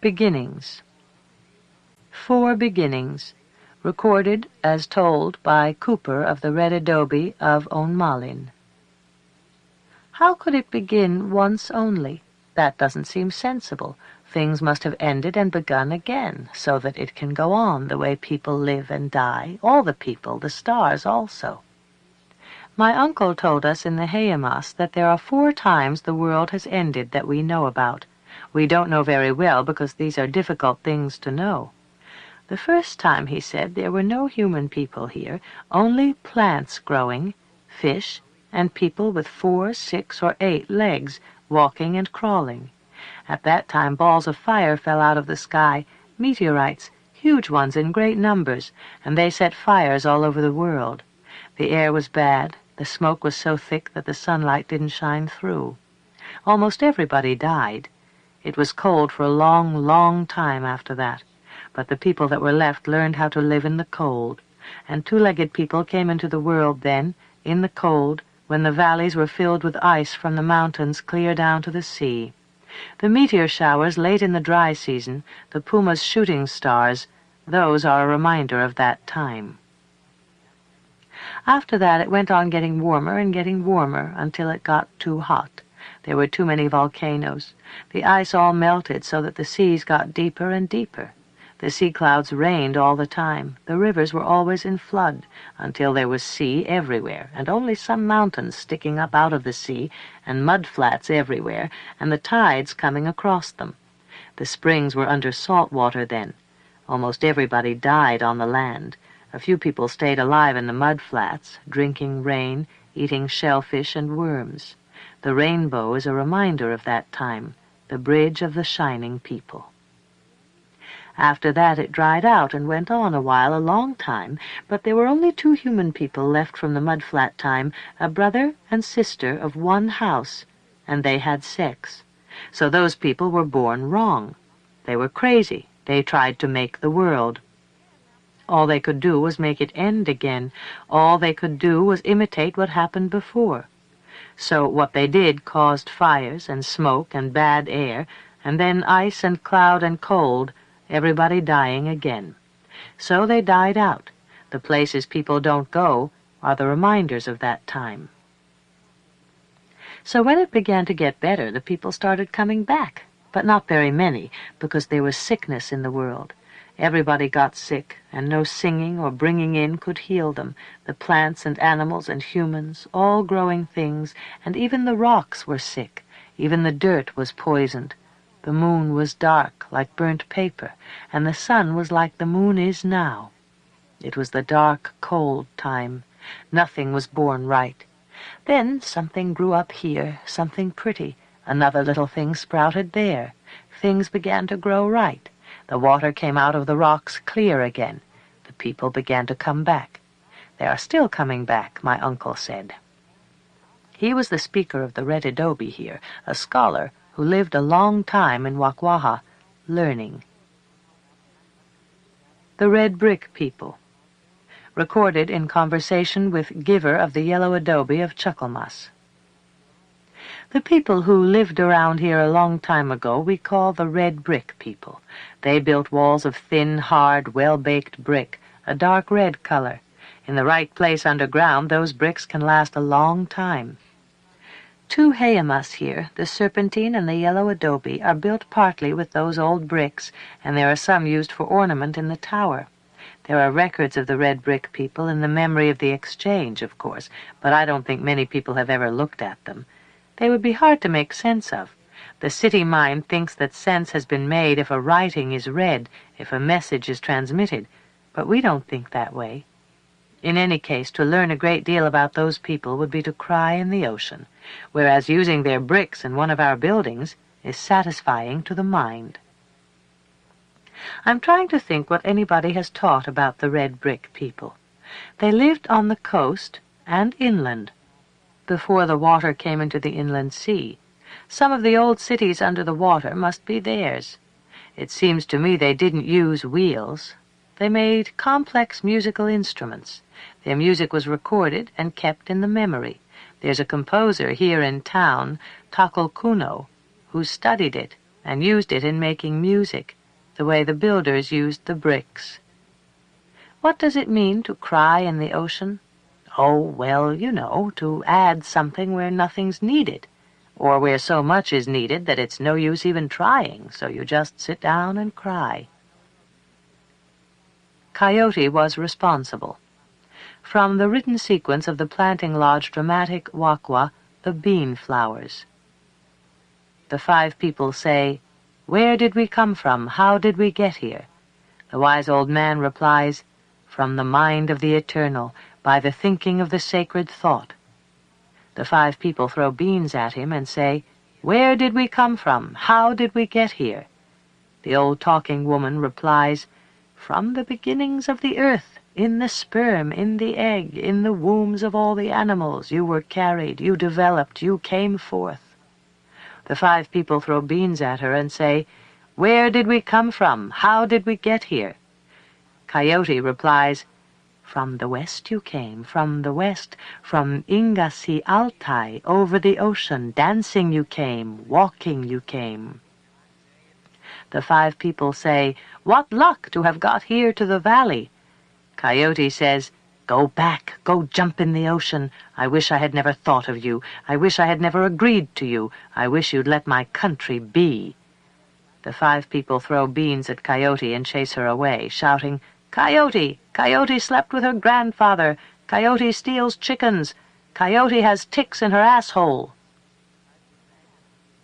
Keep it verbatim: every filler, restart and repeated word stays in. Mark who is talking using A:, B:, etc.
A: Beginnings. Four Beginnings, recorded as told by Cooper of the Red Adobe of Onmalin. How could it begin once only? That doesn't seem sensible. Things must have ended and begun again, so that it can go on the way people live and die, all the people, the stars also. My uncle told us in the Haymas that there are four times the world has ended that we know about. We don't know very well because these are difficult things to know. The first time, he said, there were no human people here, only plants growing, fish, and people with four, six, or eight legs, walking and crawling. At that time balls of fire fell out of the sky, meteorites, huge ones in great numbers, and they set fires all over the world. The air was bad, the smoke was so thick that the sunlight didn't shine through. Almost everybody died. It was cold for a long, long time after that, but the people that were left learned how to live in the cold, and two-legged people came into the world then, in the cold, when the valleys were filled with ice from the mountains clear down to the sea. The meteor showers late in the dry season, the puma's shooting stars, those are a reminder of that time. After that it went on getting warmer and getting warmer until it got too hot. There were too many volcanoes. The ice all melted so that the seas got deeper and deeper. The sea clouds rained all the time. The rivers were always in flood, until there was sea everywhere, and only some mountains sticking up out of the sea, and mud flats everywhere, and the tides coming across them. The springs were under salt water then. Almost everybody died on the land. A few people stayed alive in the mud flats, drinking rain, eating shellfish and worms. The rainbow is a reminder of that time, the bridge of the shining people. After that it dried out and went on a while, a long time, but there were only two human people left from the mud-flat time, a brother and sister of one house, and they had sex. So those people were born wrong. They were crazy. They tried to make the world. All they could do was make it end again. All they could do was imitate what happened before. So what they did caused fires and smoke and bad air, and then ice and cloud and cold, everybody dying again. So they died out. The places people don't go are the reminders of that time. So when it began to get better, the people started coming back, but not very many, because there was sickness in the world. Everybody got sick, and no singing or bringing in could heal them. The plants and animals and humans, all growing things, and even the rocks were sick. Even the dirt was poisoned. The moon was dark, like burnt paper, and the sun was like the moon is now. It was the dark, cold time. Nothing was born right. Then something grew up here, something pretty. Another little thing sprouted there. Things began to grow right. The water came out of the rocks clear again. The people began to come back. They are still coming back, my uncle said. He was the speaker of the Red Adobe here, a scholar who lived a long time in Wakwaha, learning. The Red Brick People, recorded in conversation with Giver of the Yellow Adobe of Chuckalmas. The people who lived around here a long time ago we call the Red Brick People. They built walls of thin, hard, well-baked brick, a dark red color. In the right place underground, those bricks can last a long time. Two Hayamas here, the Serpentine and the Yellow Adobe, are built partly with those old bricks, and there are some used for ornament in the tower. There are records of the Red Brick People in the memory of the exchange, of course, but I don't think many people have ever looked at them. They would be hard to make sense of. The city mind thinks that sense has been made if a writing is read, if a message is transmitted, but we don't think that way. In any case, to learn a great deal about those people would be to cry in the ocean, whereas using their bricks in one of our buildings is satisfying to the mind. I'm trying to think what anybody has taught about the Red Brick People. They lived on the coast and inland, before the water came into the inland sea. Some of the old cities under the water must be theirs. It seems to me they didn't use wheels. They made complex musical instruments. Their music was recorded and kept in the memory. There's a composer here in town, Takalkuno, who studied it, and used it in making music, the way the builders used the bricks. What does it mean to cry in the ocean? Oh, well, you know, to add something where nothing's needed, or where so much is needed that it's no use even trying, so you just sit down and cry. Coyote was responsible. From the written sequence of the Planting Lodge dramatic Wakwa, The Bean Flowers. The five people say, "Where did we come from? How did we get here?" The wise old man replies, "From the mind of the eternal, by the thinking of the sacred thought." The five people throw beans at him and say, "Where did we come from? How did we get here?" The old talking woman replies, "From the beginnings of the earth, in the sperm, in the egg, in the wombs of all the animals, you were carried, you developed, you came forth." The five people throw beans at her and say, "Where did we come from? How did we get here?" Coyote replies, "From the west you came, from the west, from Ingasi Altai, over the ocean, dancing you came, walking you came." The five people say, "What luck to have got here to the valley." Coyote says, "Go back, go jump in the ocean. I wish I had never thought of you. I wish I had never agreed to you. I wish you'd let my country be." The five people throw beans at Coyote and chase her away, shouting, "Coyote! Coyote slept with her grandfather! Coyote steals chickens! Coyote has ticks in her asshole!"